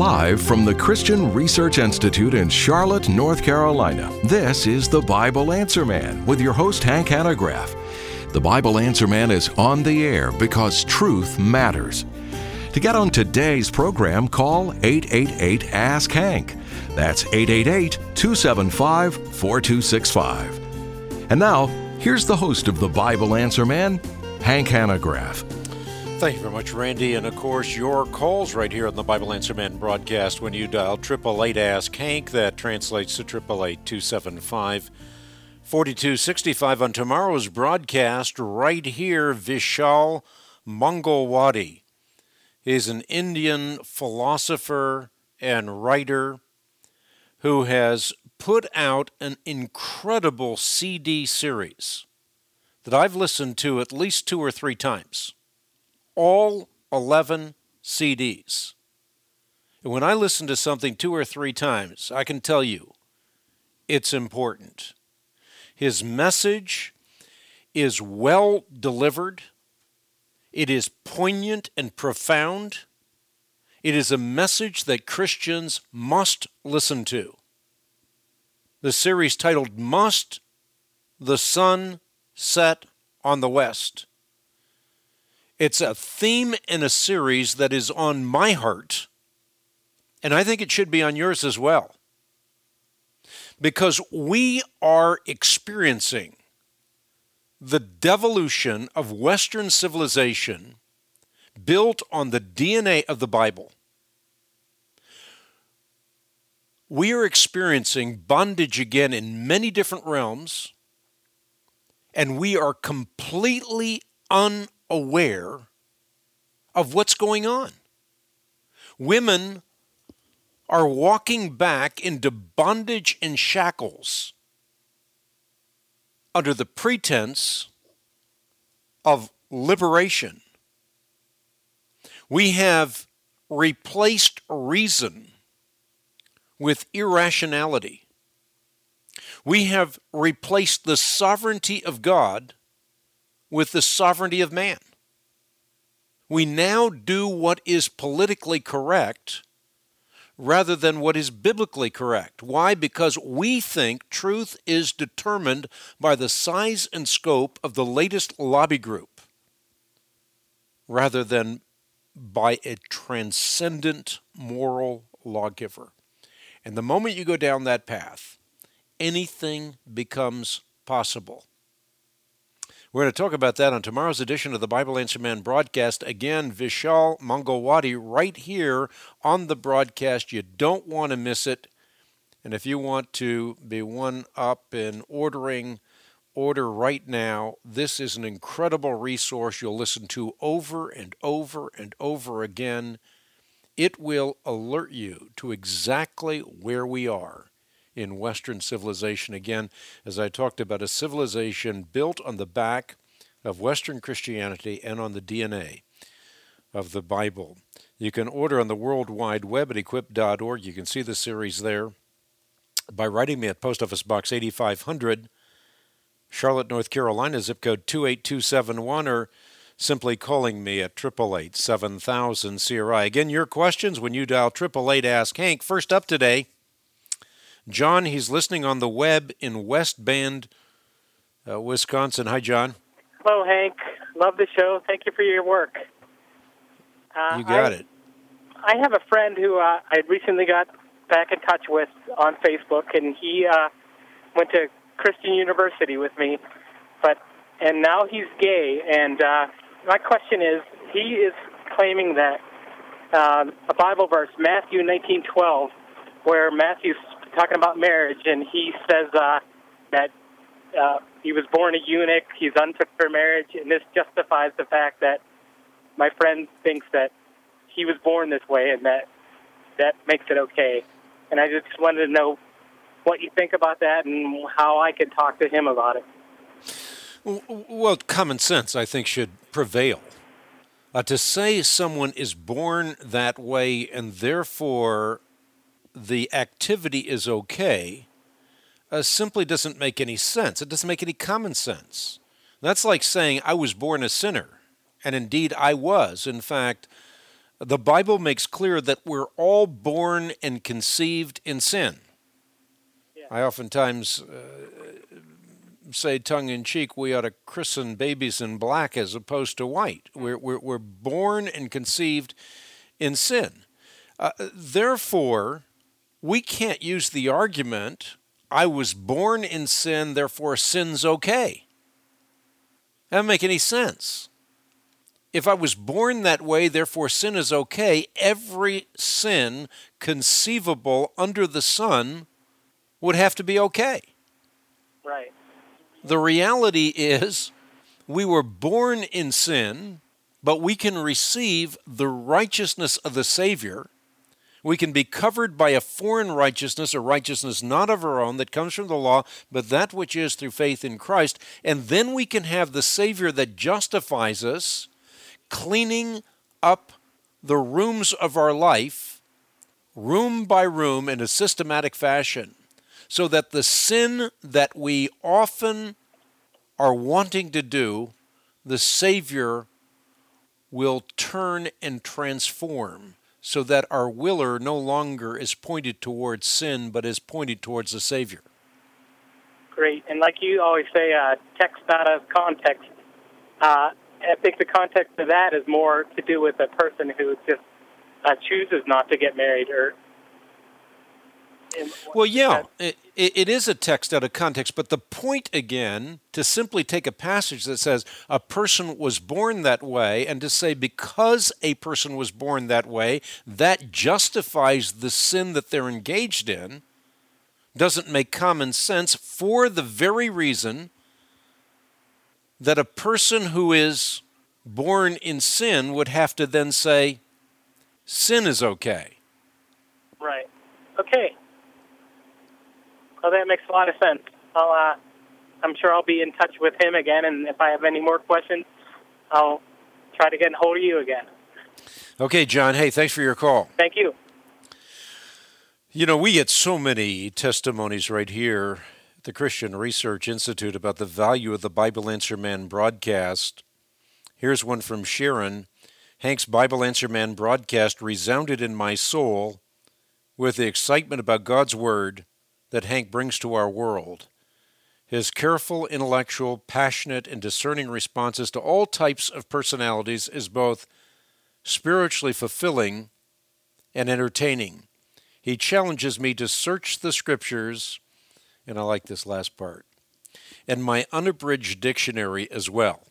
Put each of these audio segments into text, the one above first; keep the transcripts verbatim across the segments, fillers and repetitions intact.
Live from the Christian Research Institute in Charlotte, North Carolina, this is the Bible Answer Man with your host, Hank Hanegraaff. The Bible Answer Man is on the air because truth matters. To get on today's program, call eight eight eight, ask Hank. That's eight eight eight, two seven five, four two six five. And now, here's the host of the Bible Answer Man, Hank Hanegraaff. Thank you very much, Randy. And of course, your calls right here on the Bible Answer Man broadcast when you dial eight eight eight, ask Hank. That translates to eight eight eight, two seven five, four two six five. On tomorrow's broadcast, right here, Vishal Mangalwadi is an Indian philosopher and writer who has put out an incredible C D series that I've listened to at least two or three times. All eleven C Ds. And when I listen to something two or three times, I can tell you it's important. His message is well delivered. It is poignant and profound. It is a message that Christians must listen to. The series titled, Must the Sun Set on the West? It's a theme in a series that is on my heart, and I think it should be on yours as well. Because we are experiencing the devolution of Western civilization built on the D N A of the Bible. We are experiencing bondage again in many different realms, and we are completely unaware of what's going on. Women are walking back into bondage and shackles under the pretense of liberation. We have replaced reason with irrationality. We have replaced the sovereignty of God with the sovereignty of man. We now do what is politically correct rather than what is biblically correct. Why? Because we think truth is determined by the size and scope of the latest lobby group rather than by a transcendent moral lawgiver. And the moment you go down that path, anything becomes possible. We're going to talk about that on tomorrow's edition of the Bible Answer Man broadcast. Again, Vishal Mangalwadi right here on the broadcast. You don't want to miss it. And if you want to be one up in ordering, order right now. This is an incredible resource you'll listen to over and over and over again. It will alert you to exactly where we are in Western civilization. Again, as I talked about, a civilization built on the back of Western Christianity and on the D N A of the Bible. You can order on the World Wide Web at equip dot org. You can see the series there by writing me at Post Office Box eighty-five hundred, Charlotte, North Carolina, zip code two eight two seven one, or simply calling me at eight eight eight, seven thousand, C R I. Again, your questions when you dial eight eight eight, ask Hank. First up today, John, he's listening on the web in West Bend, uh, Wisconsin. Hi, John. Hello, Hank. Love the show. Thank you for your work. Uh, you got I, it. I have a friend who uh, I recently got back in touch with on Facebook, and he uh, went to Christian University with me, but and now he's gay. And uh, my question is, he is claiming that uh, a Bible verse, Matthew nineteen twelve, where Matthew's talking about marriage, and he says uh, that uh, he was born a eunuch, he's unfit for marriage, and this justifies the fact that my friend thinks that he was born this way, and that that makes it okay. And I just wanted to know what you think about that and how I could talk to him about it. Well, common sense, I think, should prevail. Uh, to say someone is born that way and therefore the activity is okay uh, simply doesn't make any sense. It doesn't make any common sense. That's like saying I was born a sinner, and indeed I was. In fact, the Bible makes clear that we're all born and conceived in sin. Yeah. I oftentimes uh, say tongue-in-cheek, we ought to christen babies in black as opposed to white. We're, we're, we're born and conceived in sin. Uh, therefore, we can't use the argument, I was born in sin, therefore sin's okay. That doesn't make any sense. If I was born that way, therefore sin is okay, every sin conceivable under the sun would have to be okay. Right. The reality is we were born in sin, but we can receive the righteousness of the Savior. We can be covered by a foreign righteousness, a righteousness not of our own that comes from the law, but that which is through faith in Christ. And then we can have the Savior that justifies us, cleaning up the rooms of our life, room by room in a systematic fashion, so that the sin that we often are wanting to do, the Savior will turn and transform, so that our willer no longer is pointed towards sin, but is pointed towards the Savior. Great. And like you always say, uh, text out of context. Uh, I think the context of that is more to do with a person who just uh, chooses not to get married. Or Well, yeah, it, it is a text out of context, but the point, again, to simply take a passage that says a person was born that way and to say because a person was born that way, that justifies the sin that they're engaged in, doesn't make common sense for the very reason that a person who is born in sin would have to then say, sin is okay. Right. Okay. Well, that makes a lot of sense. I'll, uh, I'm sure I'll be in touch with him again, and if I have any more questions, I'll try to get a hold of you again. Okay, John. Hey, thanks for your call. Thank you. You know, we get so many testimonies right here at the Christian Research Institute about the value of the Bible Answer Man broadcast. Here's one from Sharon. Hank's Bible Answer Man broadcast resounded in my soul with the excitement about God's Word that Hank brings to our world. His careful, intellectual, passionate, and discerning responses to all types of personalities is both spiritually fulfilling and entertaining. He challenges me to search the Scriptures, and I like this last part, and my unabridged dictionary as well.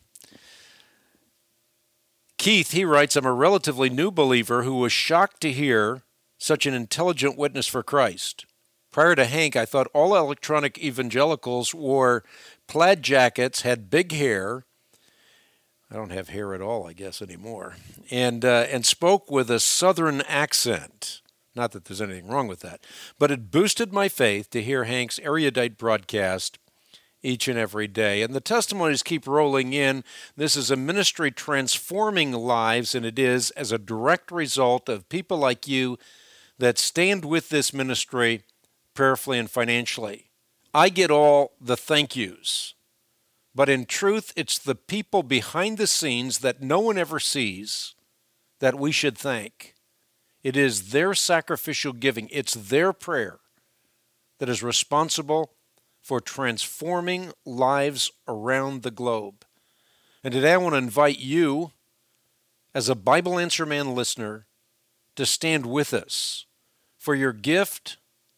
Keith, he writes, I'm a relatively new believer who was shocked to hear such an intelligent witness for Christ. Prior to Hank, I thought all electronic evangelicals wore plaid jackets, had big hair. I don't have hair at all, I guess, anymore. And uh, and spoke with a southern accent. Not that there's anything wrong with that. But it boosted my faith to hear Hank's erudite broadcast each and every day. And the testimonies keep rolling in. This is a ministry transforming lives, and it is as a direct result of people like you that stand with this ministry prayerfully and financially. I get all the thank yous, but in truth, it's the people behind the scenes that no one ever sees that we should thank. It is their sacrificial giving, it's their prayer that is responsible for transforming lives around the globe. And today I want to invite you, as a Bible Answer Man listener, to stand with us. For your gift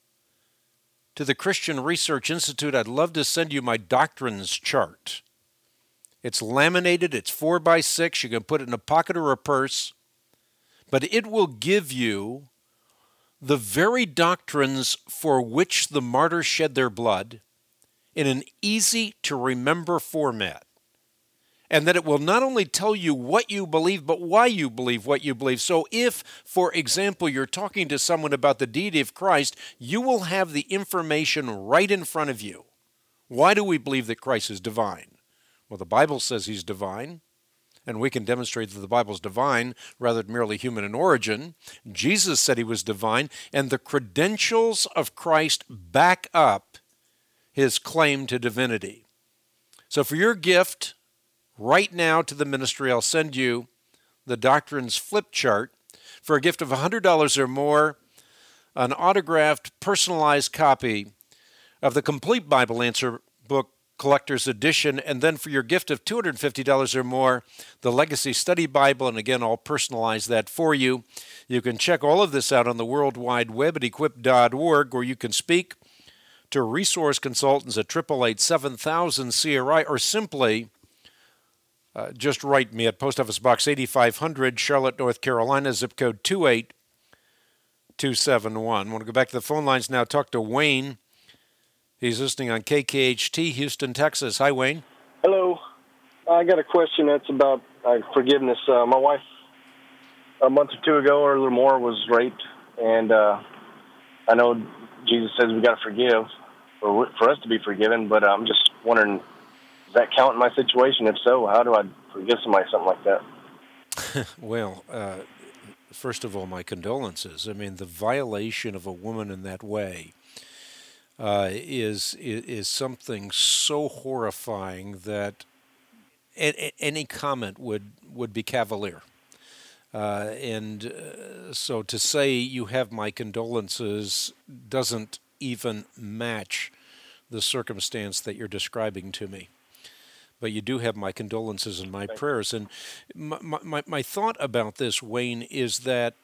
to the Christian Research Institute, I'd love to send you my doctrines chart. It's laminated, it's four by six, you can put it in a pocket or a purse, but it will give you the very doctrines for which the martyrs shed their blood in an easy-to-remember format. And that it will not only tell you what you believe, but why you believe what you believe. So if, for example, you're talking to someone about the deity of Christ, you will have the information right in front of you. Why do we believe that Christ is divine? Well, the Bible says he's divine, and we can demonstrate that the Bible is divine rather than merely human in origin. Jesus said he was divine, and the credentials of Christ back up his claim to divinity. So for your gift right now to the ministry, I'll send you the Doctrines flip chart. For a gift of one hundred dollars or more, an autographed, personalized copy of the Complete Bible Answer Book Collector's Edition, and then for your gift of two hundred fifty dollars or more, the Legacy Study Bible, and again, I'll personalize that for you. You can check all of this out on the World Wide Web at equip dot org, where you can speak to resource consultants at eight eight eight, seven thousand C R I, or simply uh, just write me at Post Office Box eighty-five hundred, Charlotte, North Carolina, zip code two eight two seven one. I want to go back to the phone lines now, talk to Wayne. He's listening on K K H T, Houston, Texas. Hi, Wayne. Hello. I got a question that's about uh, forgiveness. Uh, my wife, a month or two ago or a little more, was raped, and uh, I know Jesus says we got to forgive for, for us to be forgiven, but I'm just wondering, does that count in my situation? If so, how do I forgive somebody something like that? Well, uh, first of all, my condolences. I mean, the violation of a woman in that way Uh, is, is is something so horrifying that a, any comment would, would be cavalier. Uh, and uh, so to say you have my condolences doesn't even match the circumstance that you're describing to me. But you do have my condolences and my prayers. And my, my, my thought about this, Wayne, is that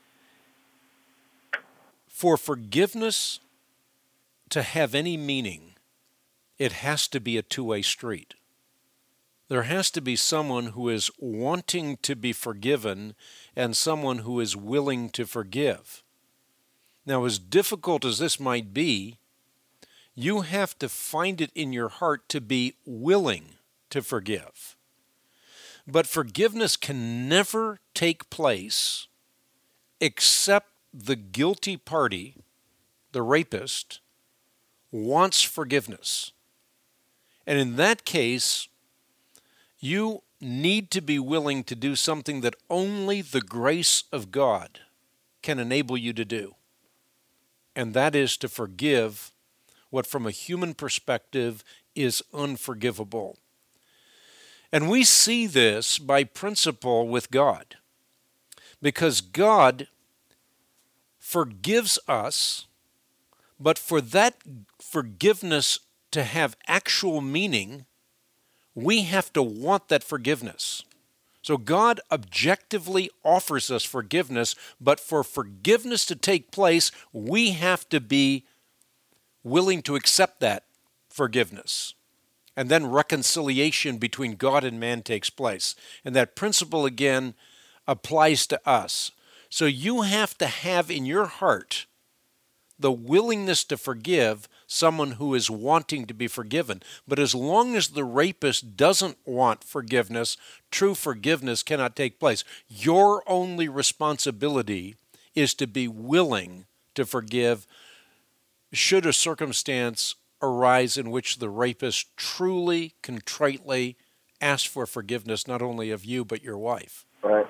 for forgiveness to have any meaning, it has to be a two-way street. There has to be someone who is wanting to be forgiven and someone who is willing to forgive. Now, as difficult as this might be, you have to find it in your heart to be willing to forgive. But forgiveness can never take place except the guilty party, the rapist, wants forgiveness. And in that case, you need to be willing to do something that only the grace of God can enable you to do. And that is to forgive what from a human perspective is unforgivable. And we see this by principle with God, because God forgives us, but for that forgiveness to have actual meaning, we have to want that forgiveness. So God objectively offers us forgiveness, but for forgiveness to take place, we have to be willing to accept that forgiveness. And then reconciliation between God and man takes place. And that principle, again, applies to us. So you have to have in your heart the willingness to forgive someone who is wanting to be forgiven. But as long as the rapist doesn't want forgiveness, true forgiveness cannot take place. Your only responsibility is to be willing to forgive should a circumstance arise in which the rapist truly, contritely asks for forgiveness, not only of you, but your wife. Right.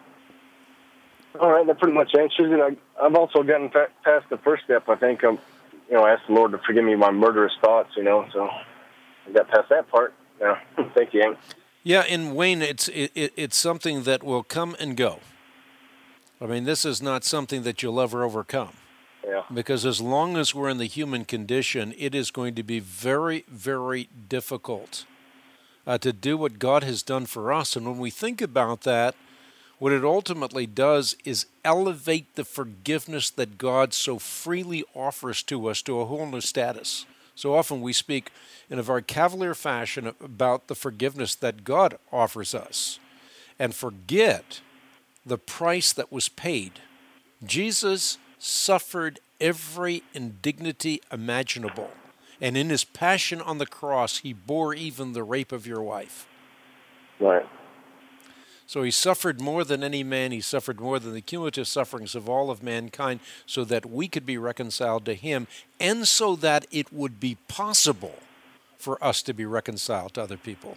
All right, that pretty much answers it. I, I've also gotten fa- past the first step. I think I'm, you know, I asked the Lord to forgive me my murderous thoughts, you know, so I got past that part. Yeah, thank you, Hank. Yeah, and Wayne, it's it, it's something that will come and go. I mean, this is not something that you'll ever overcome. Yeah. Because as long as we're in the human condition, it is going to be very, very difficult uh, to do what God has done for us. And when we think about that, what it ultimately does is elevate the forgiveness that God so freely offers to us to a whole new status. So often we speak in a very cavalier fashion about the forgiveness that God offers us and forget the price that was paid. Jesus suffered every indignity imaginable, and in his passion on the cross, he bore even the rape of your wife. Right. So he suffered more than any man. He suffered more than the cumulative sufferings of all of mankind so that we could be reconciled to him and so that it would be possible for us to be reconciled to other people.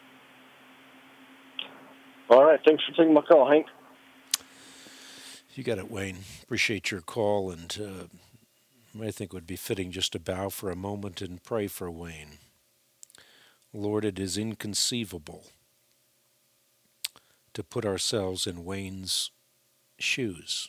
All right. Thanks for taking my call, Hank. You got it, Wayne. Appreciate your call, and uh, I think it would be fitting just to bow for a moment and pray for Wayne. Lord, it is inconceivable to put ourselves in Wayne's shoes,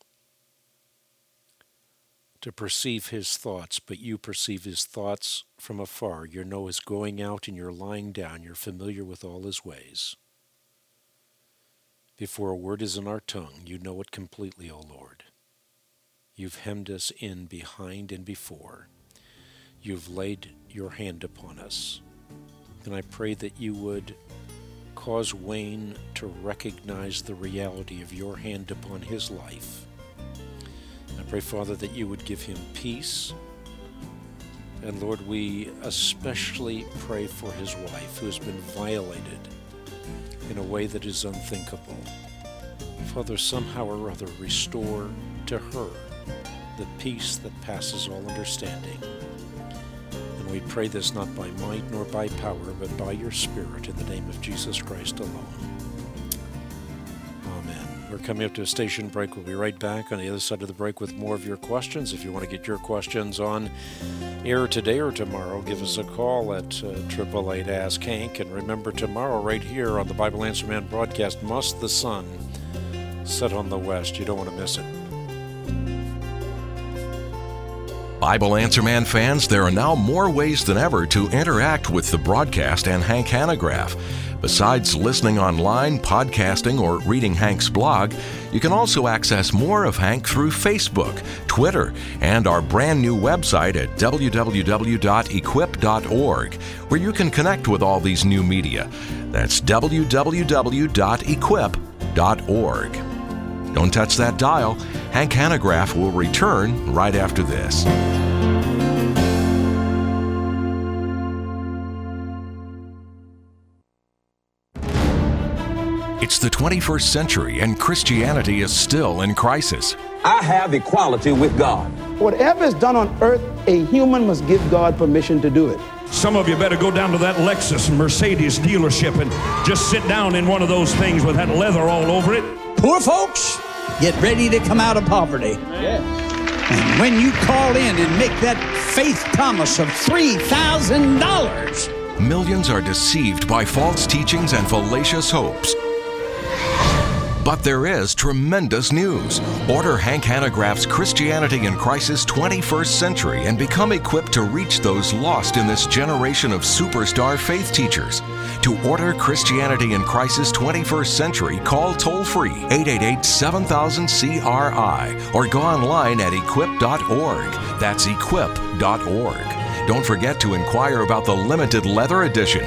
to perceive his thoughts, but you perceive his thoughts from afar. You know his going out and you're lying down. You're familiar with all his ways. Before a word is in our tongue, you know it completely, O Lord. You've hemmed us in behind and before. You've laid your hand upon us. And I pray that you would cause Wayne to recognize the reality of your hand upon his life. I pray, Father, that you would give him peace. And Lord, we especially pray for his wife, who has been violated in a way that is unthinkable. Father, somehow or other, restore to her the peace that passes all understanding. And we pray this not by might nor by power, but by your Spirit, in the name of Jesus Christ alone. Amen. We're coming up to a station break. We'll be right back on the other side of the break with more of your questions. If you want to get your questions on air today or tomorrow, give us a call at uh, eight eight eight, ask Hank. And remember, tomorrow right here on the Bible Answer Man broadcast, must the sun set on the west. You don't want to miss it. Bible Answer Man fans, there are now more ways than ever to interact with the broadcast and Hank Hanegraaff. Besides listening online, podcasting, or reading Hank's blog, you can also access more of Hank through Facebook, Twitter, and our brand new website at w w w dot equip dot org, where you can connect with all these new media. That's w w w dot equip dot org. Don't touch that dial. Hank Hanegraaff will return right after this. It's the twenty-first century, and Christianity is still in crisis. I have equality with God. Whatever is done on earth, a human must give God permission to do it. Some of you better go down to that Lexus Mercedes dealership and just sit down in one of those things with that leather all over it. Poor folks, get ready to come out of poverty. Yes. And when you call in and make that faith promise of three thousand dollars. Millions are deceived by false teachings and fallacious hopes. But there is tremendous news. Order Hank Hanegraaff's Christianity in Crisis twenty-first Century and become equipped to reach those lost in this generation of superstar faith teachers. To order Christianity in Crisis twenty-first Century, call toll-free eight eight eight, seven thousand, C R I or go online at equip dot org. That's equip dot org. Don't forget to inquire about the limited leather edition.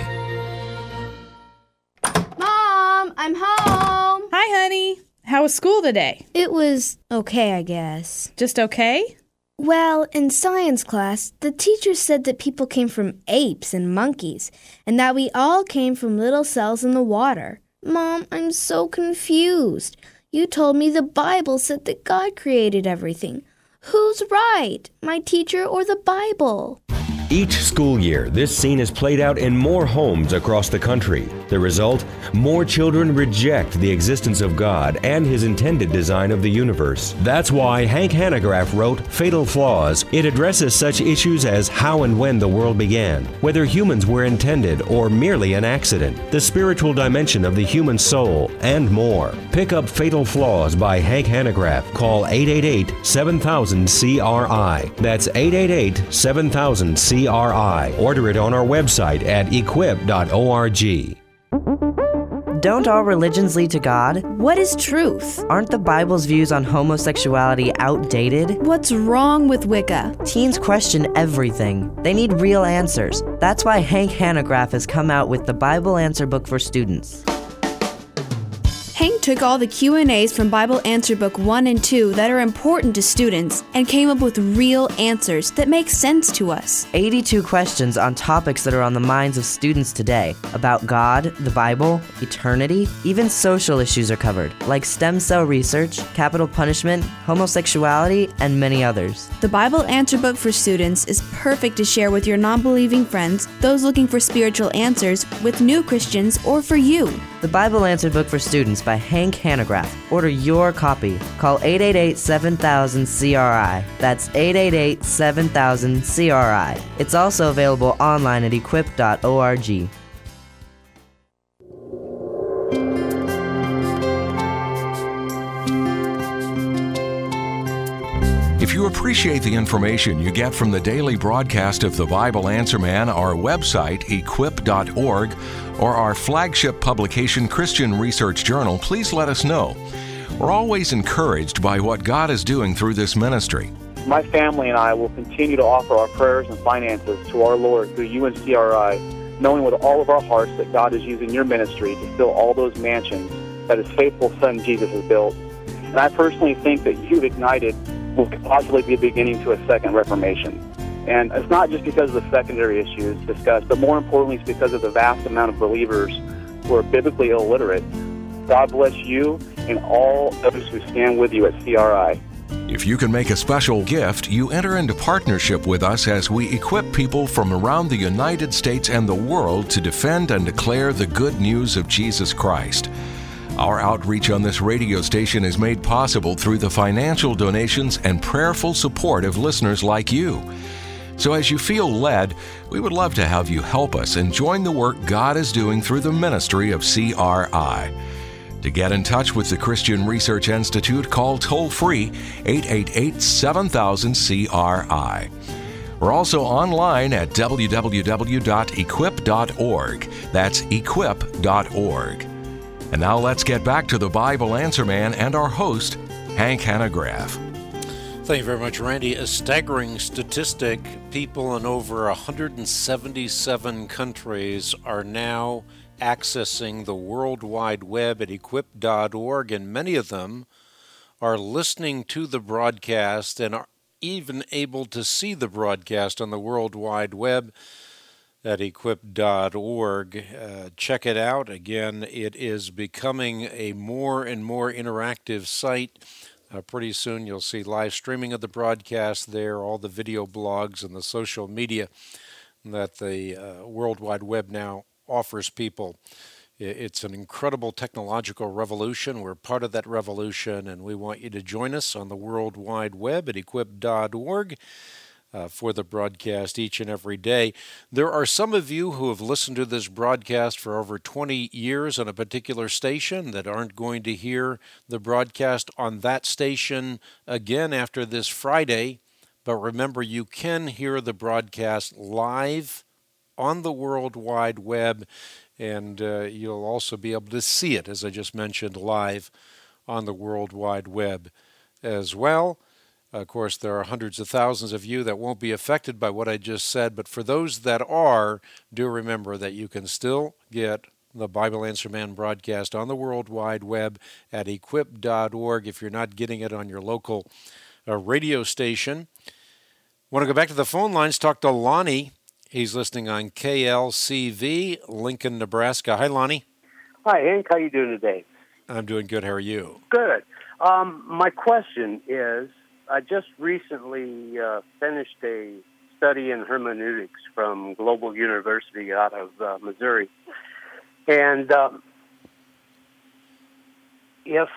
Mom, I'm home. Hi, honey. How was school today? It was okay, I guess. Just okay? Well, in science class, the teacher said that people came from apes and monkeys, and that we all came from little cells in the water. Mom, I'm so confused. You told me the Bible said that God created everything. Who's right, my teacher or the Bible? Each school year, this scene is played out in more homes across the country. The result? More children reject the existence of God and His intended design of the universe. That's why Hank Hanegraaff wrote Fatal Flaws. It addresses such issues as how and when the world began, whether humans were intended or merely an accident, the spiritual dimension of the human soul, and more. Pick up Fatal Flaws by Hank Hanegraaff. Call eight eight eight, seven thousand, C R I. That's eight eight eight, seven thousand, C R I. Order it on our website at equip dot org. Don't all religions lead to God? What is truth? Aren't the Bible's views on homosexuality outdated? What's wrong with Wicca? Teens question everything. They need real answers. That's why Hank Hanegraaff has come out with the Bible Answer Book for students. Hank took all the Q and A's from Bible Answer Book one and two that are important to students and came up with real answers that make sense to us. eighty-two questions on topics that are on the minds of students today about God, the Bible, eternity, even social issues are covered, like stem cell research, capital punishment, homosexuality, and many others. The Bible Answer Book for students is perfect to share with your non-believing friends, those looking for spiritual answers, with new Christians, or for you. The Bible Answer Book for Students by Hank Hanegraaff. Order your copy. Call eight eight eight, seven thousand, C R I. That's eight eight eight, seven thousand, C R I. It's also available online at equip dot org. you appreciate the information you get from the daily broadcast of the Bible Answer Man, our website, equip dot org, or our flagship publication, Christian Research Journal, please let us know. We're always encouraged by what God is doing through this ministry. My family and I will continue to offer our prayers and finances to our Lord through U N C R I, knowing with all of our hearts that God is using your ministry to fill all those mansions that His faithful Son Jesus has built. And I personally think that Youth Ignited will possibly be the beginning to a second Reformation. And it's not just because of the secondary issues discussed, but more importantly, it's because of the vast amount of believers who are biblically illiterate. God bless you and all those who stand with you at C R I. If you can make a special gift, you enter into partnership with us as we equip people from around the United States and the world to defend and declare the good news of Jesus Christ. Our outreach on this radio station is made possible through the financial donations and prayerful support of listeners like you. So as you feel led, we would love to have you help us and join the work God is doing through the ministry of C R I. To get in touch with the Christian Research Institute, call toll-free eight eight eight, seven thousand, C R I. We're also online at w w w dot equip dot org. That's equip dot org. And now let's get back to the Bible Answer Man and our host, Hank Hanegraaff. Thank you very much, Randy. A staggering statistic, people in over one hundred seventy-seven countries are now accessing the World Wide Web at equip dot org, and many of them are listening to the broadcast and are even able to see the broadcast on the World Wide Web at equip dot org. Uh, check it out. Again, it is becoming a more and more interactive site. Uh, pretty soon you'll see live streaming of the broadcast there, all the video blogs and the social media that the uh, World Wide Web now offers people. It's an incredible technological revolution. We're part of that revolution, and we want you to join us on the World Wide Web at equip dot org. Uh, for the broadcast each and every day. There are some of you who have listened to this broadcast for over twenty years on a particular station that aren't going to hear the broadcast on that station again after this Friday. But remember, you can hear the broadcast live on the World Wide Web, and uh, you'll also be able to see it, as I just mentioned, live on the World Wide Web as well. Of course, there are hundreds of thousands of you that won't be affected by what I just said, but for those that are, do remember that you can still get the Bible Answer Man broadcast on the World Wide Web at equip dot org if you're not getting it on your local uh, radio station. Want to go back to the phone lines, talk to Lonnie. He's listening on K L C V, Lincoln, Nebraska. Hi, Lonnie. Hi, Hank. How you doing today? I'm doing good. How are you? Good. Um, my question is, I just recently uh, finished a study in hermeneutics from Global University out of uh, Missouri. And um, if,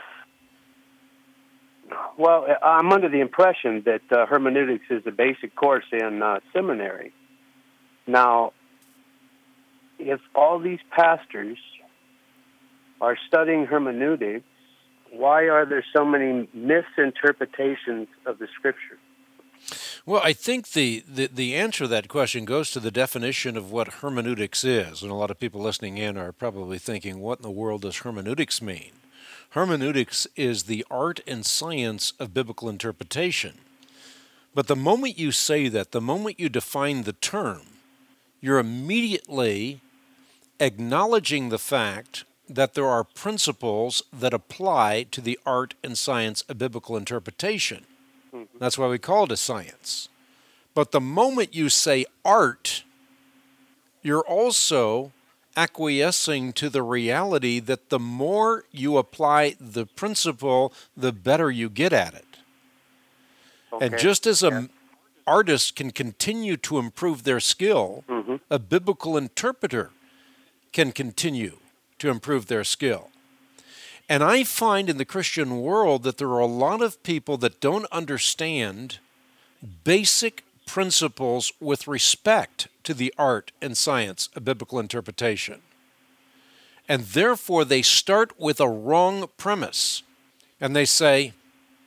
well, I'm under the impression that uh, hermeneutics is a basic course in uh, seminary. Now, if all these pastors are studying hermeneutics, why are there so many misinterpretations of the Scripture? Well, I think the, the, the answer to that question goes to the definition of what hermeneutics is. And a lot of people listening in are probably thinking, what in the world does hermeneutics mean? Hermeneutics is the art and science of biblical interpretation. But the moment you say that, the moment you define the term, you're immediately acknowledging the fact that there are principles that apply to the art and science of biblical interpretation. Mm-hmm. That's why we call it a science. But the moment you say art, you're also acquiescing to the reality that the more you apply the principle, the better you get at it. Okay. And just as an yeah. artist can continue to improve their skill, mm-hmm. a biblical interpreter can continue to improve their skill. And I find in the Christian world that there are a lot of people that don't understand basic principles with respect to the art and science of biblical interpretation. And therefore they start with a wrong premise. And they say,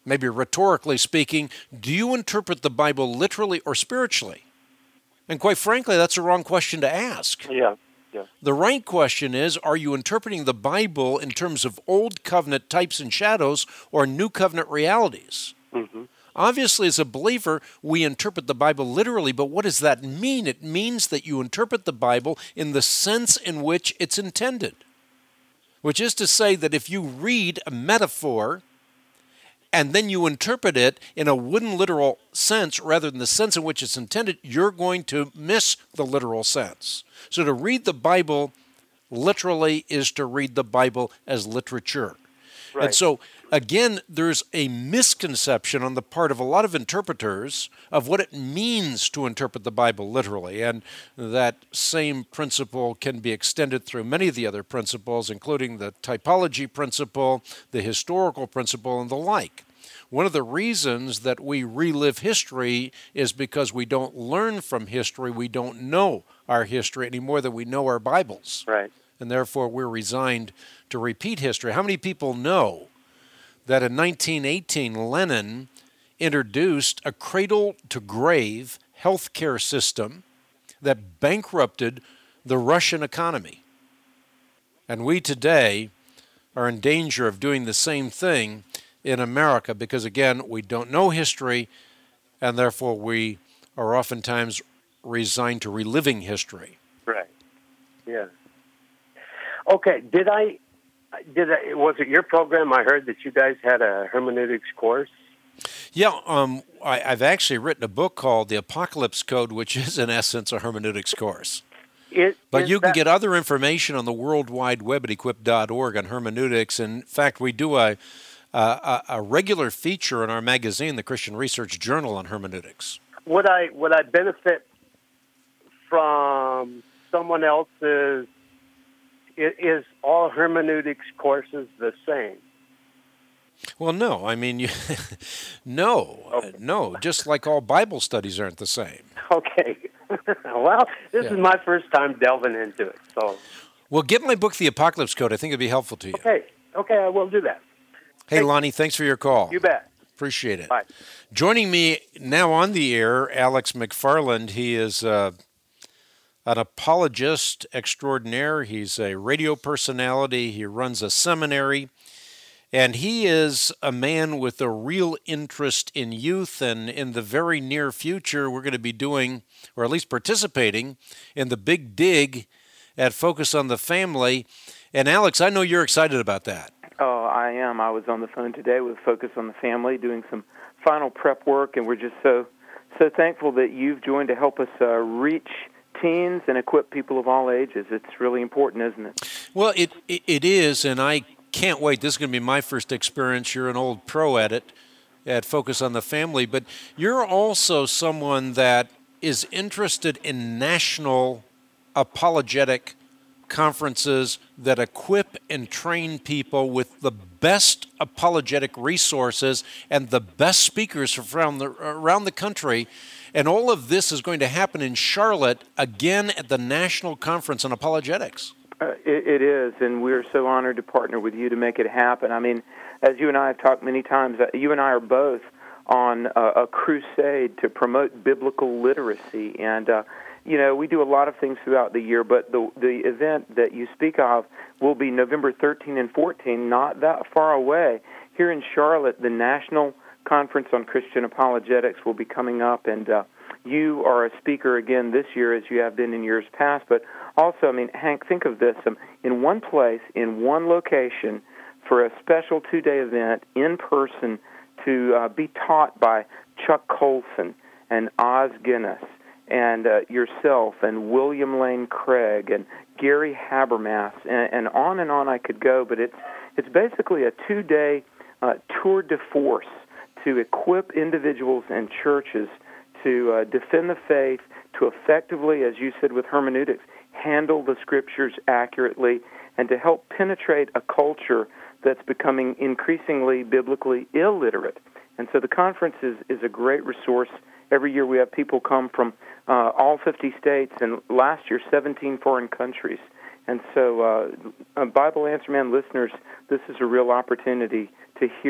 maybe rhetorically speaking, do you interpret the Bible literally or spiritually? And quite frankly, that's a wrong question to ask. Yeah, yeah. The right question is, are you interpreting the Bible in terms of Old Covenant types and shadows or New Covenant realities? Mm-hmm. Obviously, as a believer, we interpret the Bible literally, but what does that mean? It means that you interpret the Bible in the sense in which it's intended, which is to say that if you read a metaphor and then you interpret it in a wooden literal sense rather than the sense in which it's intended, you're going to miss the literal sense. So to read the Bible literally is to read the Bible as literature. Right. And so, again, there's a misconception on the part of a lot of interpreters of what it means to interpret the Bible literally. And that same principle can be extended through many of the other principles, including the typology principle, the historical principle, and the like. One of the reasons that we relive history is because we don't learn from history. We don't know our history any more than we know our Bibles. Right. And therefore, we're resigned to repeat history. How many people know that in nineteen eighteen, Lenin introduced a cradle-to-grave healthcare system that bankrupted the Russian economy? And we today are in danger of doing the same thing in America because, again, we don't know history, and therefore we are oftentimes resigned to reliving history. Right. Yeah. Okay. Did I? Did I? Was it your program? I heard that you guys had a hermeneutics course. Yeah, um, I, I've actually written a book called The Apocalypse Code, which is in essence a hermeneutics course. It, but you can that... get other information on the World Wide Web at equip dot org on hermeneutics. In fact, we do a, a a regular feature in our magazine, the Christian Research Journal, on hermeneutics. Would I would I benefit from someone else's? Is all hermeneutics courses the same? Well, no. I mean, you, no, okay. no. Just like all Bible studies aren't the same. Okay. Well, this yeah. is my first time delving into it, so. Well, get my book, The Apocalypse Code. I think it'd be helpful to you. Okay. Okay, I will do that. Hey, hey Lonnie, thanks for your call. You bet. Appreciate it. Bye. Joining me now on the air, Alex McFarland. He is uh, an apologist extraordinaire. He's a radio personality. He runs a seminary. And he is a man with a real interest in youth. And in the very near future, we're going to be doing, or at least participating, in the Big Dig at Focus on the Family. And Alex, I know you're excited about that. Oh, I am. I was on the phone today with Focus on the Family doing some final prep work, and we're just so so thankful that you've joined to help us uh, reach teens and equip people of all ages. It's really important, isn't it? Well, it it, it is, and I can't wait. This is going to be my first experience. You're an old pro at it, at Focus on the Family, but you're also someone that is interested in national apologetic conferences that equip and train people with the best apologetic resources and the best speakers from the, around the country. And all of this is going to happen in Charlotte, again at the National Conference on Apologetics. Uh, it, it is, and we're so honored to partner with you to make it happen. I mean, as you and I have talked many times, uh, you and I are both on a, a crusade to promote biblical literacy. And, uh, you know, we do a lot of things throughout the year, but the the event that you speak of will be November thirteenth and fourteenth, not that far away. Here in Charlotte, the National Conference on Christian Apologetics will be coming up, and uh, you are a speaker again this year as you have been in years past. But also, I mean, Hank, think of this. Um, in one place, in one location, for a special two-day event in person to uh, be taught by Chuck Colson and Oz Guinness and uh, yourself and William Lane Craig and Gary Habermas, and, and on and on I could go. But it's, it's basically a two-day uh, tour de force to equip individuals and churches to uh, defend the faith, to effectively, as you said with hermeneutics, handle the Scriptures accurately, and to help penetrate a culture that's becoming increasingly biblically illiterate. And so the conference is, is a great resource. Every year we have people come from uh, all fifty states, and last year seventeen foreign countries. And so uh, Bible Answer Man listeners, this is a real opportunity to hear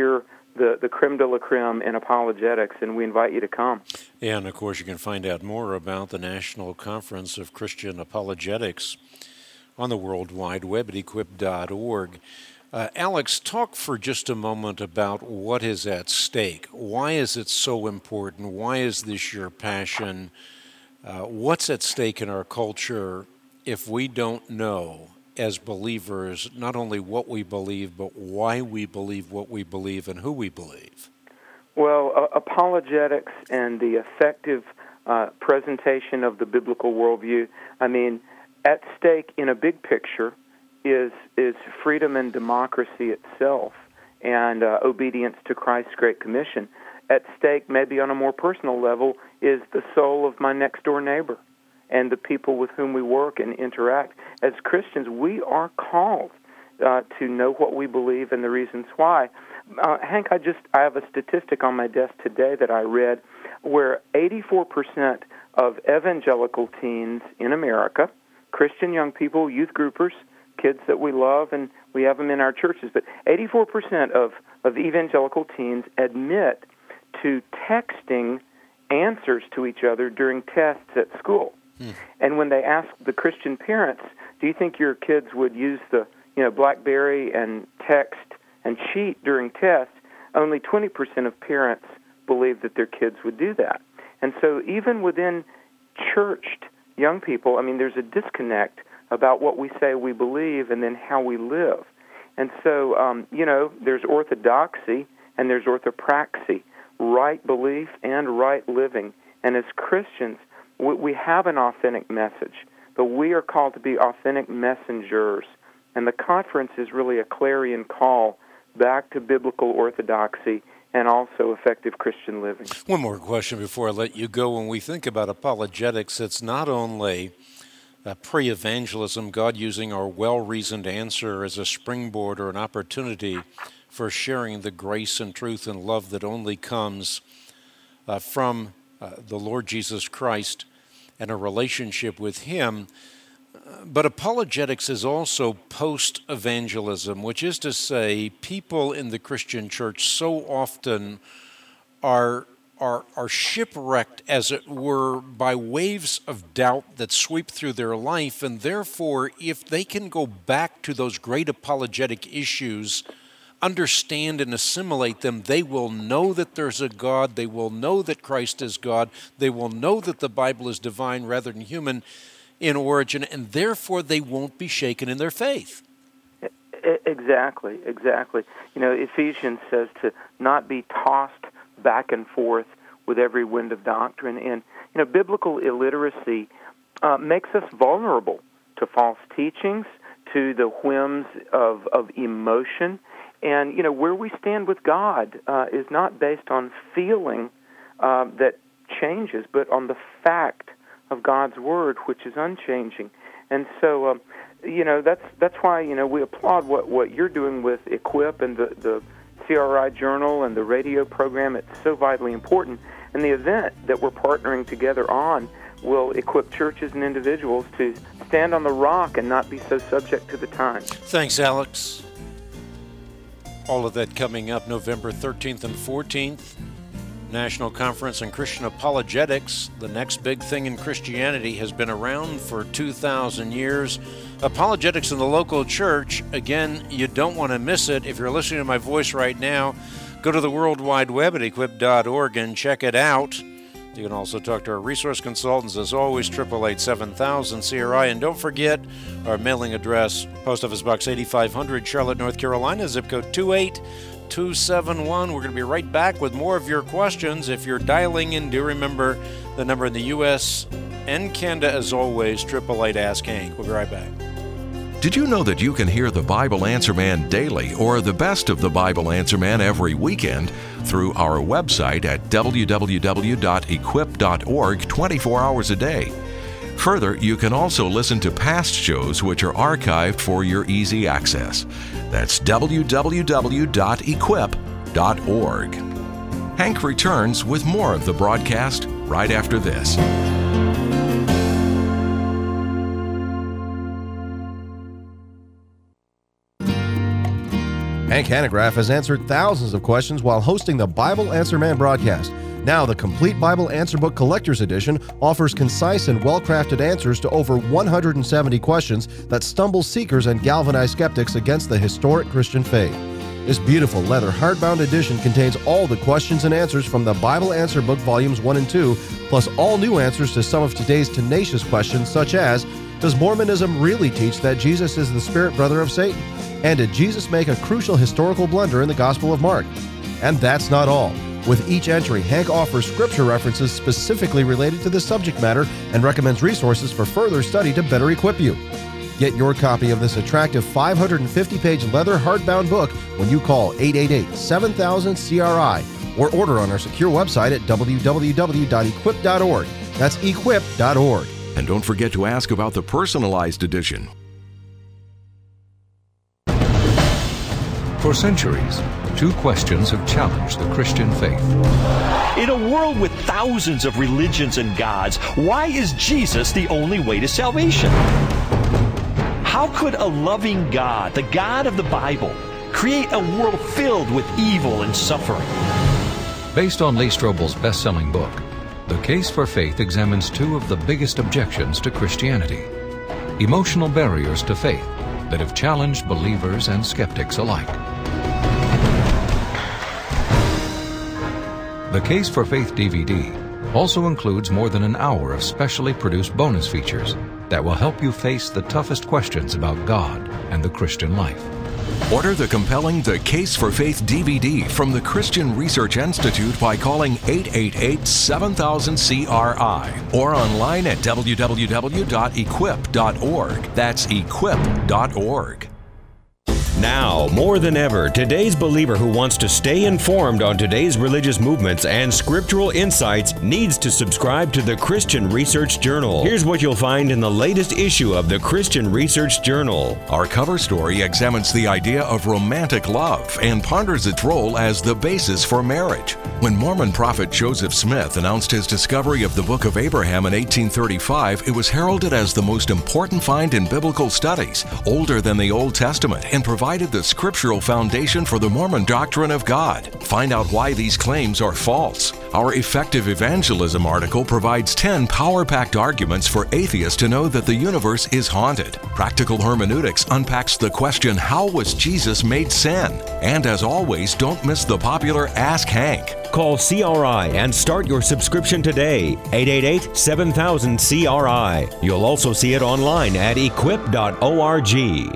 the, the creme de la creme in apologetics, and we invite you to come. And, of course, you can find out more about the National Conference of Christian Apologetics on the World Wide Web at equip dot org. Uh, Alex, talk for just a moment about what is at stake. Why is it so important? Why is this your passion? Uh, what's at stake in our culture if we don't know, as believers, not only what we believe, but why we believe what we believe and who we believe? Well, uh, apologetics and the effective uh, presentation of the biblical worldview, I mean, at stake in a big picture is is freedom and democracy itself, and uh, obedience to Christ's Great Commission. At stake, maybe on a more personal level, is the soul of my next-door neighbor and the people with whom we work and interact. As Christians, we are called uh, to know what we believe and the reasons why. Uh, Hank, I just I have a statistic on my desk today that I read where eighty-four percent of evangelical teens in America, Christian young people, youth groupers, kids that we love, and we have them in our churches, but eighty-four percent of, of evangelical teens admit to texting answers to each other during tests at school. Hmm. And when they ask the Christian parents, do you think your kids would use the you know BlackBerry and text and cheat during tests, only twenty percent of parents believe that their kids would do that. And so even within churched young people, I mean, there's a disconnect about what we say we believe and then how we live. And so, um, you know, there's orthodoxy and there's orthopraxy, right belief and right living. And as Christians, we, we have an authentic message, but we are called to be authentic messengers. And the conference is really a clarion call back to biblical orthodoxy and also effective Christian living. One more question before I let you go. When we think about apologetics, it's not only uh, pre-evangelism, God using our well-reasoned answer as a springboard or an opportunity for sharing the grace and truth and love that only comes uh, from uh, the Lord Jesus Christ and a relationship with Him. But apologetics is also post-evangelism, which is to say people in the Christian church so often are, are, are shipwrecked, as it were, by waves of doubt that sweep through their life, and therefore, if they can go back to those great apologetic issues, understand and assimilate them, they will know that there's a God, they will know that Christ is God, they will know that the Bible is divine rather than human in origin, and therefore they won't be shaken in their faith. Exactly, exactly. You know, Ephesians says to not be tossed back and forth with every wind of doctrine. And, you know, biblical illiteracy uh, makes us vulnerable to false teachings, to the whims of, of emotion. And, you know, where we stand with God uh, is not based on feeling uh, that changes, but on the fact of God's Word, which is unchanging. And so, um, you know, that's that's why, you know, we applaud what, what you're doing with Equip and the, the C R I Journal and the radio program. It's so vitally important. And the event that we're partnering together on will equip churches and individuals to stand on the rock and not be so subject to the times. Thanks, Alex. All of that coming up November thirteenth and fourteenth. National Conference on Christian Apologetics. The next big thing in Christianity has been around for two thousand years. Apologetics in the local church. Again, you don't want to miss it. If you're listening to my voice right now, go to the World Wide Web at equip dot org and check it out. You can also talk to our resource consultants, as always, eight eight eight, seven thousand C R I. And don't forget our mailing address, Post Office Box eighty-five hundred, Charlotte, North Carolina, zip code two eight two seven one. We're going to be right back with more of your questions. If you're dialing in, do remember the number in the U S and Canada, as always, eight eight eight, ask Hank. We'll be right back. Did you know that you can hear the Bible Answer Man daily or the best of the Bible Answer Man every weekend through our website at w w w dot equip dot org twenty-four hours a day? Further, you can also listen to past shows which are archived for your easy access. That's w w w dot equip dot org. Hank returns with more of the broadcast right after this. Hank Hanegraaff has answered thousands of questions while hosting the Bible Answer Man broadcast. Now, the Complete Bible Answer Book Collector's Edition offers concise and well-crafted answers to over one hundred seventy questions that stumble seekers and galvanize skeptics against the historic Christian faith. This beautiful leather hardbound edition contains all the questions and answers from the Bible Answer Book Volumes one and two, plus all new answers to some of today's tenacious questions such as, does Mormonism really teach that Jesus is the spirit brother of Satan? And did Jesus make a crucial historical blunder in the Gospel of Mark? And that's not all. With each entry, Hank offers scripture references specifically related to the subject matter and recommends resources for further study to better equip you. Get your copy of this attractive five hundred fifty page leather hardbound book when you call eight eight eight, seven thousand, C R I or order on our secure website at w w w dot equip dot org. That's equip dot org. And don't forget to ask about the personalized edition. For centuries, two questions have challenged the Christian faith. In a world with thousands of religions and gods, why is Jesus the only way to salvation? How could a loving God, the God of the Bible, create a world filled with evil and suffering? Based on Lee Strobel's best-selling book, The Case for Faith examines two of the biggest objections to Christianity, emotional barriers to faith that have challenged believers and skeptics alike. The Case for Faith D V D also includes more than an hour of specially produced bonus features that will help you face the toughest questions about God and the Christian life. Order the compelling The Case for Faith D V D from the Christian Research Institute by calling eight eight eight, seven thousand, C R I or online at w w w dot equip dot org. That's equip dot org. Now, more than ever, today's believer who wants to stay informed on today's religious movements and scriptural insights needs to subscribe to the Christian Research Journal. Here's what you'll find in the latest issue of the Christian Research Journal. Our cover story examines the idea of romantic love and ponders its role as the basis for marriage. When Mormon prophet Joseph Smith announced his discovery of the Book of Abraham in eighteen thirty-five, it was heralded as the most important find in biblical studies, older than the Old Testament, and provided the scriptural foundation for the Mormon doctrine of God. Find out why these claims are false. Our Effective Evangelism article provides ten power-packed arguments for atheists to know that the universe is haunted. Practical Hermeneutics unpacks the question, how was Jesus made sin? And as always, don't miss the popular Ask Hank. Call C R I and start your subscription today. eight eight eight, seven thousand, C R I. You'll also see it online at equip dot org.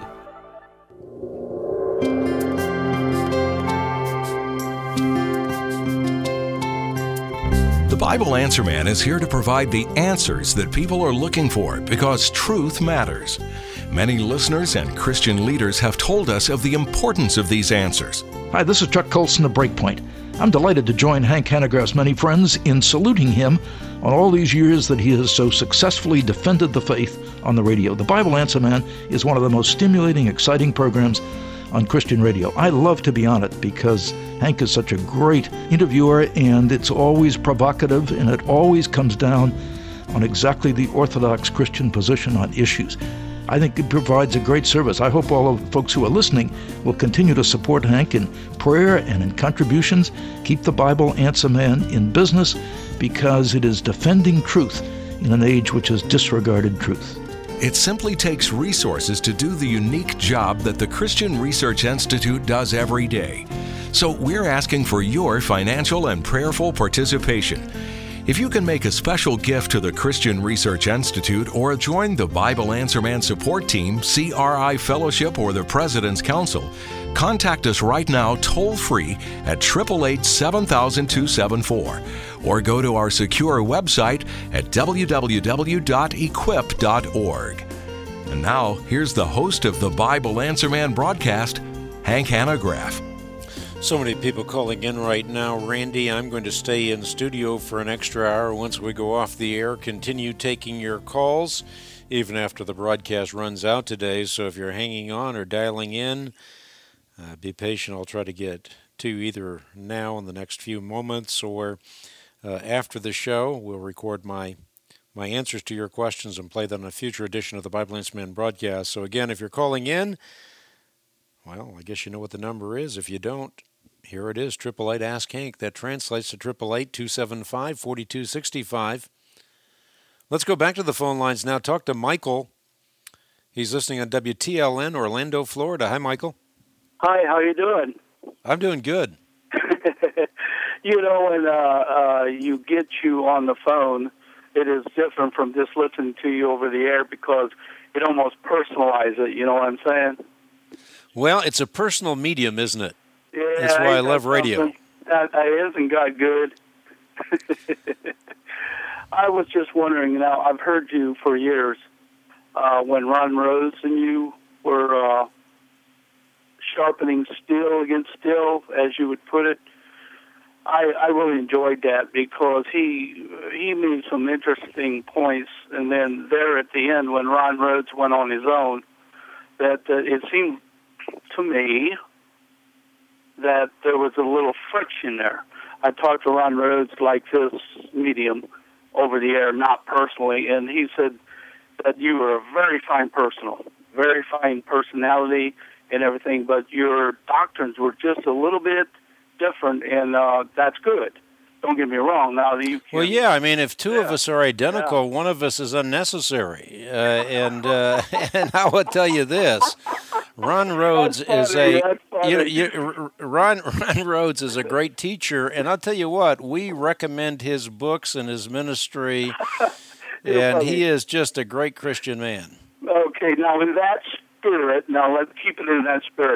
The Bible Answer Man is here to provide the answers that people are looking for because truth matters. Many listeners and Christian leaders have told us of the importance of these answers. Hi, this is Chuck Colson of Breakpoint. I'm delighted to join Hank Hanegraaff's many friends in saluting him on all these years that he has so successfully defended the faith on the radio. The Bible Answer Man is one of the most stimulating, exciting programs on Christian radio. I love to be on it because Hank is such a great interviewer, and it's always provocative, and it always comes down on exactly the orthodox Christian position on issues. I think it provides a great service. I hope all of the folks who are listening will continue to support Hank in prayer and in contributions. Keep the Bible Answer Man in business because it is defending truth in an age which has disregarded truth. It simply takes resources to do the unique job that the Christian Research Institute does every day. So we're asking for your financial and prayerful participation. If you can make a special gift to the Christian Research Institute or join the Bible Answer Man support team, C R I Fellowship, or the President's Council, contact us right now toll-free at eight eight eight, seven thousand, two seven four or go to our secure website at w w w dot equip dot org. And now, here's the host of the Bible Answer Man broadcast, Hank Hanegraaff. So many people calling in right now. Randy, I'm going to stay in studio for an extra hour. Once we go off the air, continue taking your calls, even after the broadcast runs out today. So if you're hanging on or dialing in, uh, be patient. I'll try to get to you either now in the next few moments or uh, after the show. We'll record my my answers to your questions and play them in a future edition of the Bible Answer Man broadcast. So again, if you're calling in, Well, I guess you know what the number is. If you don't, here it is, eight eight eight, ask Hank. That translates to eight eight eight, two seven five, four two six five. Let's go back to the phone lines now. Talk to Michael. He's listening on W T L N, Orlando, Florida. Hi, Michael. Hi, how you doing? I'm doing good. You know, when uh, uh, you get you on the phone, it is different from just listening to you over the air because it almost personalizes it. You know what I'm saying? Well, it's a personal medium, isn't it? Yeah, that's why I love radio. That, that isn't God good. I was just wondering, now, I've heard you for years uh, when Ron Rhodes and you were uh, sharpening steel against steel, as you would put it. I, I really enjoyed that because he he made some interesting points, and then there at the end when Ron Rhodes went on his own, that uh, it seemed to me that there was a little friction there. I talked to Ron Rhodes like this medium over the air, not personally, and he said that you were a very fine personal, very fine personality and everything, but your doctrines were just a little bit different, and uh, that's good. Don't get me wrong. Now you can, well, yeah. I mean, if two yeah, of us are identical, yeah. one of us is unnecessary. Uh, and uh, and I will tell you this: Ron Rhodes is a you know, you, Ron Ron Rhodes is a great teacher, and I'll tell you what, we recommend his books and his ministry, and funny. He is just a great Christian man. Okay, now in that spirit, now let's keep it in that spirit.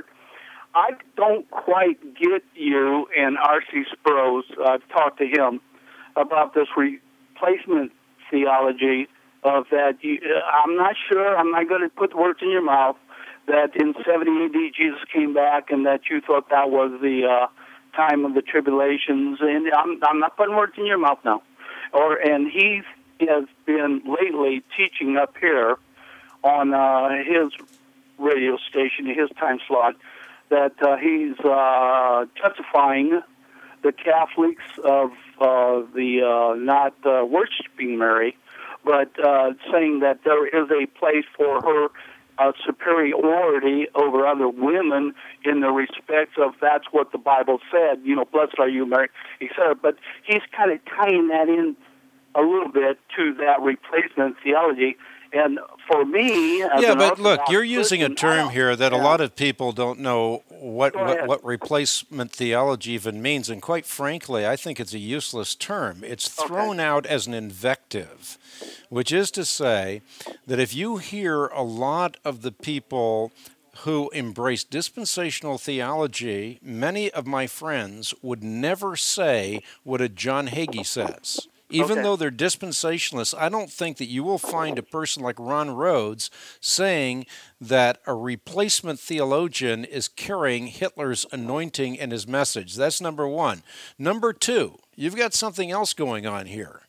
I don't quite get you and R C Sprouse. I've talked to him about this replacement theology of that. You, I'm not sure. I'm not going to put words in your mouth that in seventy A D Jesus came back and that you thought that was the uh, time of the tribulations. And I'm, I'm not putting words in your mouth now. Or and he has been lately teaching up here on uh, his radio station, his time slot, that uh, he's uh, justifying the Catholics of uh, the uh, not uh, worshiping Mary, but uh, saying that there is a place for her uh, superiority over other women in the respect of that's what the Bible said, you know, blessed are you, Mary, et cetera. But he's kind of tying that in a little bit to that replacement theology. And for me, as yeah, an but look, Orthodox you're using a term here that yeah. a lot of people don't know what, what what replacement theology even means, and quite frankly, I think it's a useless term. It's thrown okay. out as an invective, which is to say that if you hear a lot of the people who embrace dispensational theology, many of my friends would never say what a John Hagee says. Even okay. though they're dispensationalists, I don't think that you will find a person like Ron Rhodes saying that a replacement theologian is carrying Hitler's anointing and his message. That's number one. Number two, you've got something else going on here.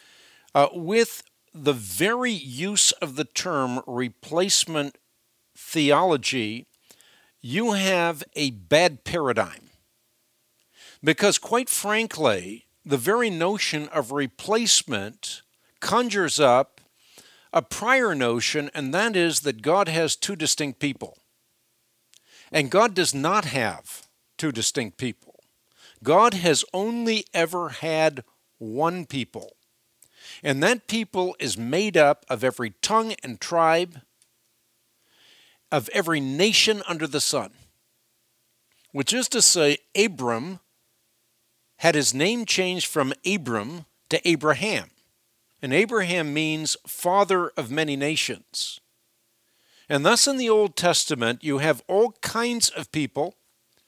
Uh, with the very use of the term replacement theology, you have a bad paradigm. Because quite frankly, the very notion of replacement conjures up a prior notion, and that is that God has two distinct people. And God does not have two distinct people. God has only ever had one people. And that people is made up of every tongue and tribe, of every nation under the sun. Which is to say, Abram had his name changed from Abram to Abraham. And Abraham means father of many nations. And thus in the Old Testament, you have all kinds of people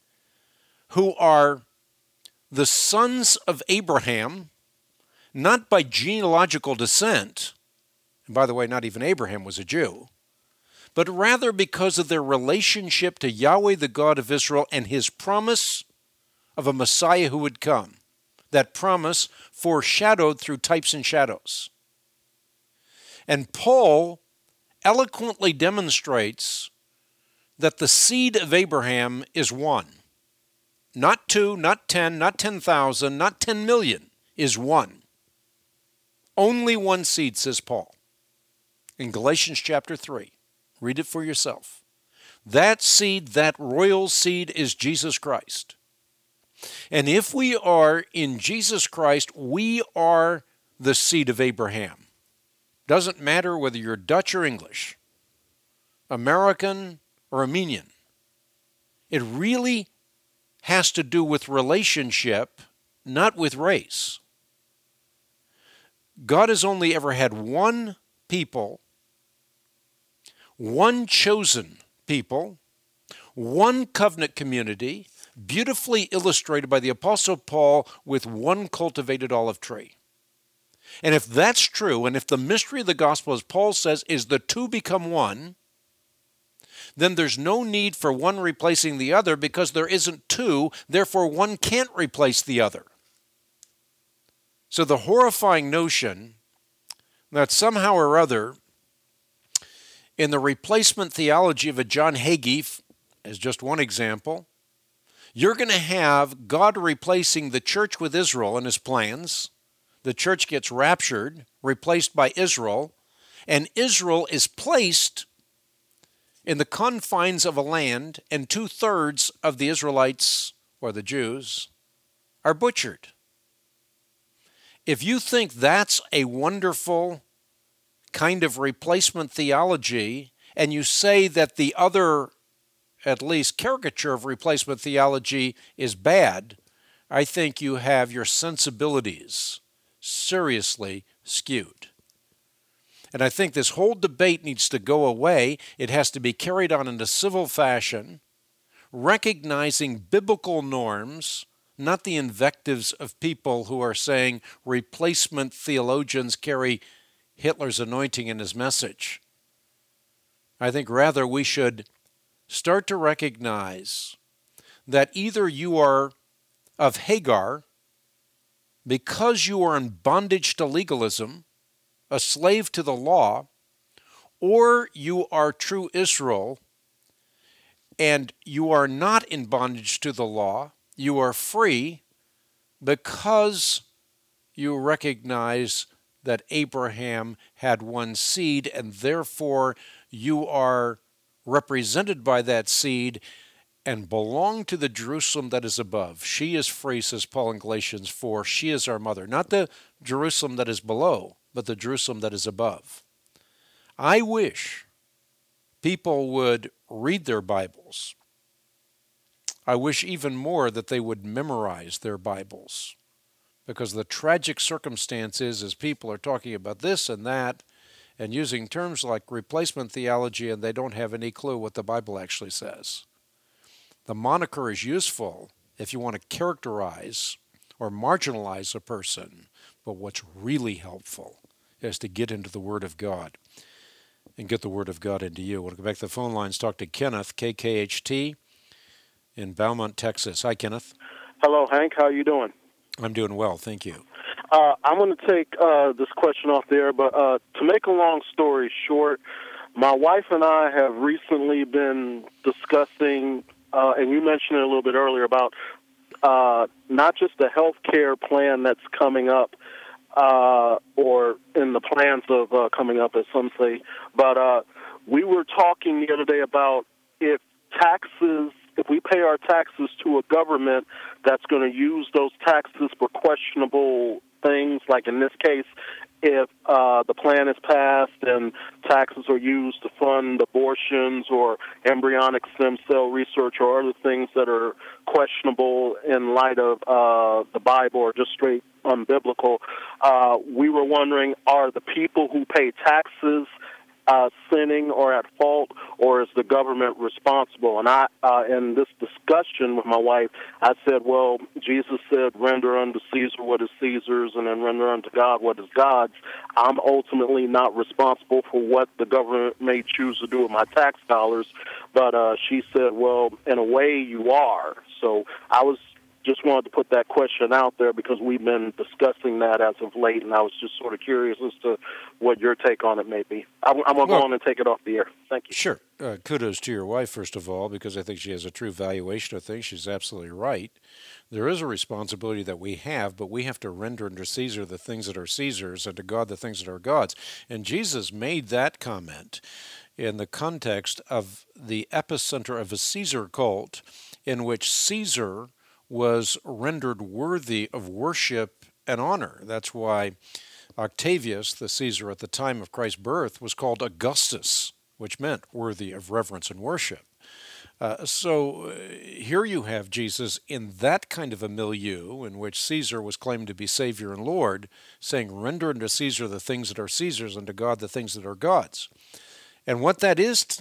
who are the sons of Abraham, not by genealogical descent, and by the way, not even Abraham was a Jew, but rather because of their relationship to Yahweh, the God of Israel, and his promise of a Messiah who would come. That promise foreshadowed through types and shadows. And Paul eloquently demonstrates that the seed of Abraham is one. Not two, not ten, not ten thousand, not ten million, is one. Only one seed, says Paul. In Galatians chapter three. Read it for yourself. That seed, that royal seed, is Jesus Christ. And if we are in Jesus Christ, we are the seed of Abraham. Doesn't matter whether you're Dutch or English, American or Armenian. It really has to do with relationship, not with race. God has only ever had one people, one chosen people, one covenant community, beautifully illustrated by the Apostle Paul with one cultivated olive tree. And if that's true, and if the mystery of the gospel, as Paul says, is the two become one, then there's no need for one replacing the other because there isn't two, therefore one can't replace the other. So the horrifying notion that somehow or other, in the replacement theology of a John Hagee, as just one example, you're going to have God replacing the church with Israel in his plans. The church gets raptured, replaced by Israel, and Israel is placed in the confines of a land, and two-thirds of the Israelites, or the Jews, are butchered. If you think that's a wonderful kind of replacement theology, and you say that the other, at least caricature of replacement theology is bad, I think you have your sensibilities seriously skewed. And I think this whole debate needs to go away. It has to be carried on in a civil fashion, recognizing biblical norms, not the invectives of people who are saying replacement theologians carry Hitler's anointing in his message. I think rather we should start to recognize that either you are of Hagar because you are in bondage to legalism, a slave to the law, or you are true Israel and you are not in bondage to the law. You are free because you recognize that Abraham had one seed, and therefore you are represented by that seed and belong to the Jerusalem that is above. She is free, says Paul in Galatians four. She is our mother. Not the Jerusalem that is below, but the Jerusalem that is above. I wish people would read their Bibles. I wish even more that they would memorize their Bibles, because the tragic circumstance is, as people are talking about this and that and using terms like replacement theology, and they don't have any clue what the Bible actually says. The moniker is useful if you want to characterize or marginalize a person, but what's really helpful is to get into the Word of God and get the Word of God into you. I want to go back to the phone lines, talk to Kenneth, K K H T, in Beaumont, Texas. Hi, Kenneth. Hello, Hank. How are you doing? I'm doing well, thank you. Uh, I'm going to take uh, this question off there, but uh, to make a long story short, my wife and I have recently been discussing, uh, and you mentioned it a little bit earlier, about uh, not just the health care plan that's coming up, uh, or in the plans of uh, coming up, as some say, but uh, we were talking the other day about if taxes, if we pay our taxes to a government that's going to use those taxes for questionable things, like in this case, if uh, the plan is passed and taxes are used to fund abortions or embryonic stem cell research or other things that are questionable in light of uh, the Bible or just straight unbiblical, uh, we were wondering, are the people who pay taxes Uh, sinning or at fault, or is the government responsible? And I, uh, in this discussion with my wife, I said, well, Jesus said, render unto Caesar what is Caesar's, and then render unto God what is God's. I'm ultimately not responsible for what the government may choose to do with my tax dollars, but uh, she said, well, in a way you are. So I was just wanted to put that question out there because we've been discussing that as of late, and I was just sort of curious as to what your take on it may be. I'm, I'm going to well, go on and take it off the air. Thank you. Sure. Uh, kudos to your wife, first of all, because I think she has a true valuation of things. She's absolutely right. There is a responsibility that we have, but we have to render unto Caesar the things that are Caesar's and to God the things that are God's. And Jesus made that comment. in the context of the epicenter of a Caesar cult in which Caesar was rendered worthy of worship and honor. That's why Octavius, the Caesar at the time of Christ's birth, was called Augustus, which meant worthy of reverence and worship. Uh, so uh, here you have Jesus in that kind of a milieu in which Caesar was claimed to be Savior and Lord, saying, render unto Caesar the things that are Caesar's, and to God the things that are God's. And what that is, t-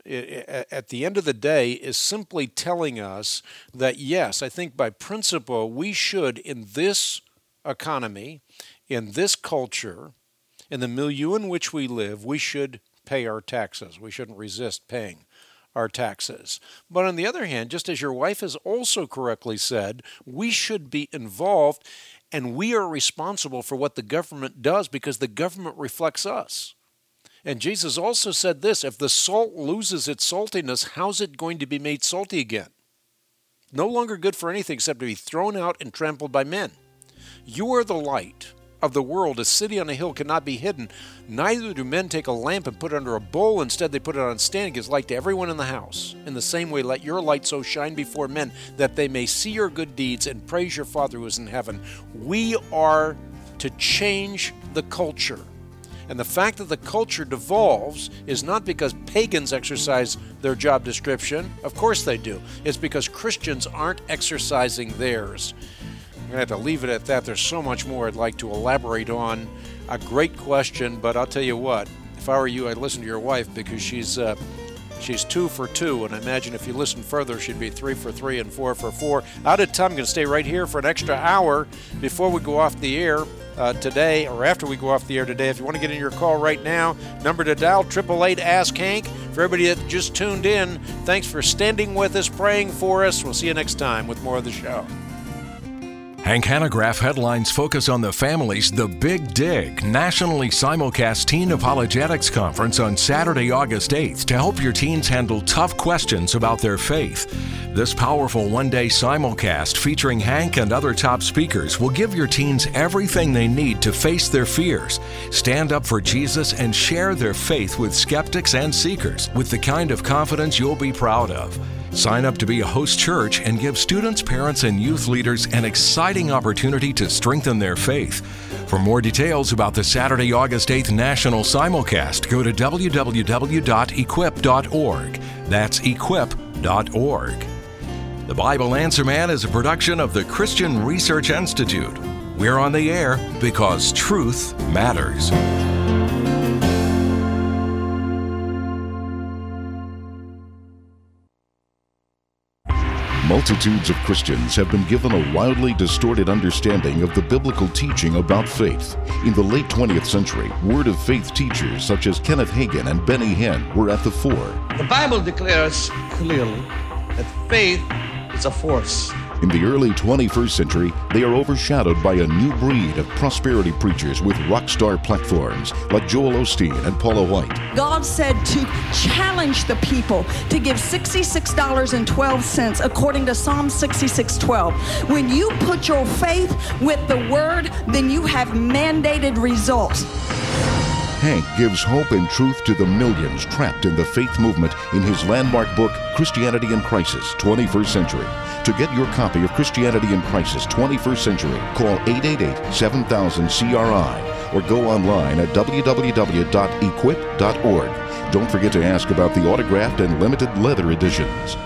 at the end of the day, is simply telling us that, yes, I think by principle, we should, in this economy, in this culture, in the milieu in which we live, we should pay our taxes. We shouldn't resist paying our taxes. But on the other hand, just as your wife has also correctly said, we should be involved, and we are responsible for what the government does because the government reflects us. And Jesus also said this, if the salt loses its saltiness, how's it going to be made salty again? No longer good for anything except to be thrown out and trampled by men. You are the light of the world. A city on a hill cannot be hidden. Neither do men take a lamp and put it under a bowl. Instead, they put it on a stand and gives light to everyone in the house. In the same way, let your light so shine before men that they may see your good deeds and praise your Father who is in heaven. We are to change the culture. And the fact that the culture devolves is not because pagans exercise their job description. Of course they do. It's because Christians aren't exercising theirs. I'm going to have to leave it at that. There's so much more I'd like to elaborate on. A great question, but I'll tell you what. If I were you, I'd listen to your wife because she's uh, she's two for two. And I imagine if you listen further, she'd be three for three and four for four. Out of time, I'm going to stay right here for an extra hour before we go off the air. Uh, today, or after we go off the air today. If you want to get in your call right now, number to dial, eight eight eight, ask Hank. For everybody that just tuned in, thanks for standing with us, praying for us. We'll see you next time with more of the show. Hank Hanegraaff headlines focus on the family's The Big Dig, nationally simulcast Teen Apologetics Conference on Saturday, August eighth, to help your teens handle tough questions about their faith. This powerful one-day simulcast featuring Hank and other top speakers will give your teens everything they need to face their fears, stand up for Jesus, and share their faith with skeptics and seekers with the kind of confidence you'll be proud of. Sign up to be a host church and give students, parents, and youth leaders an exciting opportunity to strengthen their faith. For more details about the Saturday, August eighth National Simulcast, go to w w w dot equip dot org. That's equip dot org. The Bible Answer Man is a production of the Christian Research Institute. We're on the air because truth matters. Multitudes of Christians have been given a wildly distorted understanding of the biblical teaching about faith. In the late twentieth century, Word of Faith teachers such as Kenneth Hagin and Benny Hinn were at the fore. The Bible declares clearly that faith is a force. In the early twenty-first century, they are overshadowed by a new breed of prosperity preachers with rock star platforms like Joel Osteen and Paula White. God said to challenge the people to give sixty-six dollars and twelve cents according to Psalm sixty-six twelve. When you put your faith with the Word, then you have mandated results. Hank gives hope and truth to the millions trapped in the faith movement in his landmark book, Christianity in Crisis, twenty-first century. To get your copy of Christianity in Crisis, twenty-first century, call eight eight eight, seven thousand, C R I or go online at w w w dot equip dot org. Don't forget to ask about the autographed and limited leather editions.